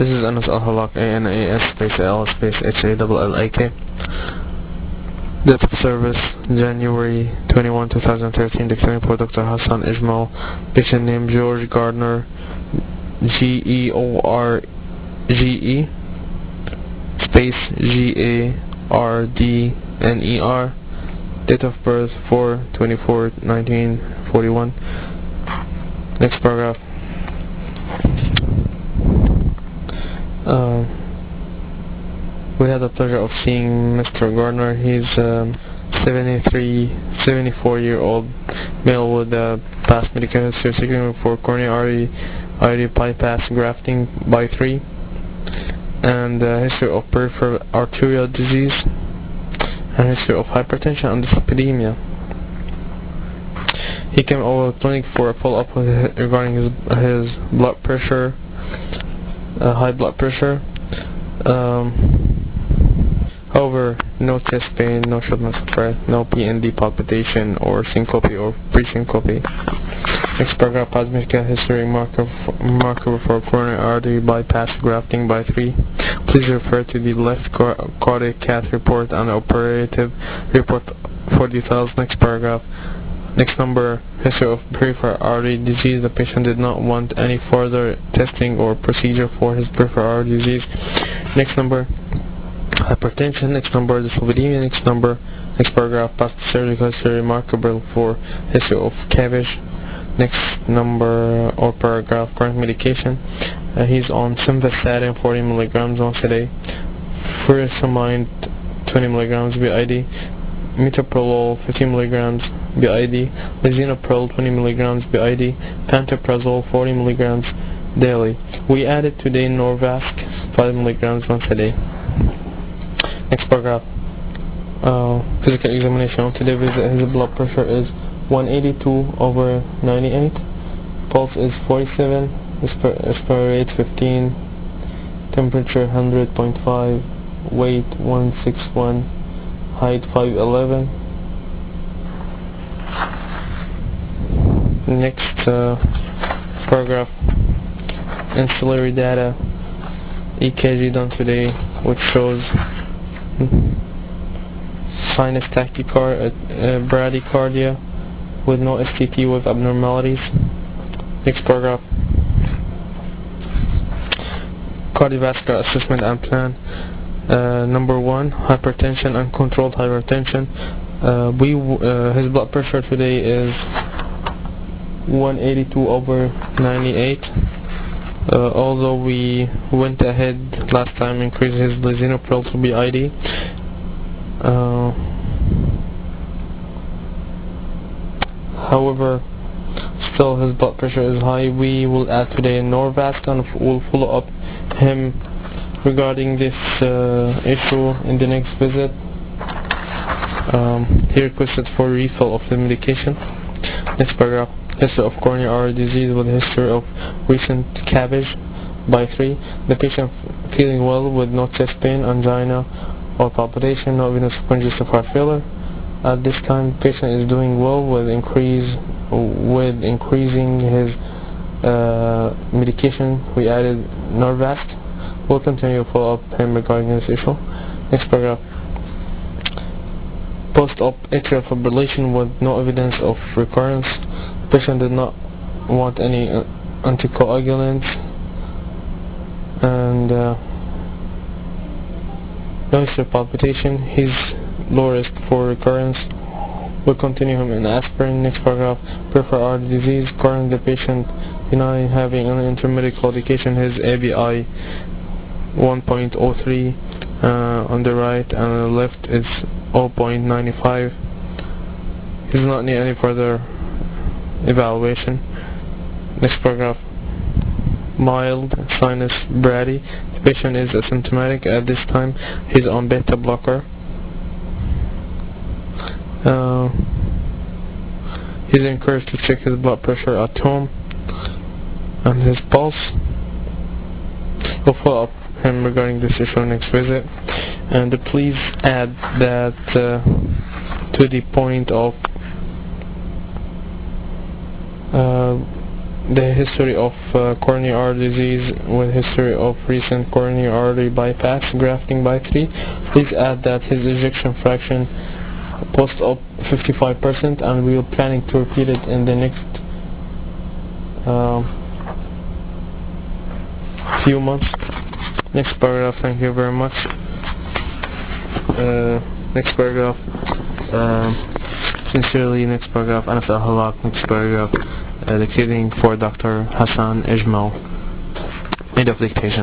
This is Anas Al-Halak, ANAS space L space HALLAK. Date of service, January 21, 2013. Declaring for Dr. Hassan Ismail. Patient name George Gardner, George space GARDNER. Date of birth 4/24/1941. Next paragraph. We had the pleasure of seeing Mr. Gardner. He's 74-year-old male with a past medical history seeking for coronary artery bypass grafting by 3 and history of peripheral arterial disease and history of hypertension and dyslipidemia. He came over to the clinic for a follow-up regarding his blood pressure, high blood pressure. However, no chest pain, no shortness of breath, no PND palpitation or syncope or pre-syncope. Next paragraph, past medical history marker for coronary artery bypass grafting by 3. Please refer to the left cardiac cath report and operative report for details. Next paragraph. Next number, history of peripheral artery disease. The patient did not want any further testing or procedure for his peripheral artery disease. Next number, hypertension. Next number, dyslipidemia. Next number, next paragraph, past surgical history remarkable for history of CABG. Next number or paragraph, current medication. He's on simvastatin 40 mg once a day, furosemide 20 mg BID, metoprolol 50 mg BID, lisinopril 20 mg BID, pantoprazole 40 mg daily. We added today Norvasc 5 mg once a day. Next paragraph. Physical examination. Today his blood pressure is 182/98. Pulse is 47. Respiratory rate 15. Temperature 100.5. Weight 161. Height 5'11". Next paragraph. Ancillary data. EKG done today, which shows sinus bradycardia with no STT with abnormalities. Next paragraph. Cardiovascular assessment and plan. Number 1, hypertension, uncontrolled hypertension. His blood pressure today is 182/98. Although we went ahead last time, increased his lisinopril to BID. However, still his blood pressure is high. We will add today Norvasc and we'll follow up him regarding this issue in the next visit. He requested for refill of the medication. Next paragraph. History of coronary artery disease with history of recent CABG by 3. The patient feeling well with no chest pain, angina or palpitation, no venous congestive heart failure. At this time, the patient is doing well with increasing his medication. We added Norvasc. We'll continue to follow up him regarding this issue. Next paragraph. Post-op atrial fibrillation with no evidence of recurrence. The patient did not want any anticoagulants and no history of palpitation. He's low risk for recurrence. We'll continue him in aspirin. Next paragraph. Peripheral artery disease. Currently the patient denying having an intermediate claudication. His ABI 1.03 on the right and on the left is 0.95. He does not need any further evaluation. Next paragraph. Mild sinus brady. The patient is asymptomatic at this time. He's on beta blocker. He's encouraged to check his blood pressure at home and his pulse. We'll follow up him regarding this issue next visit. And please add that to the point of the history of coronary artery disease with history of recent coronary artery bypass, grafting by 3. Please add that his ejection fraction post-op 55%, and we are planning to repeat it in the next few months. Next paragraph. Thank you very much. Next paragraph. Sincerely, next paragraph. Anas Al-Halak. Next paragraph. Dictating for Dr. Hassan Ijmal. End of dictation.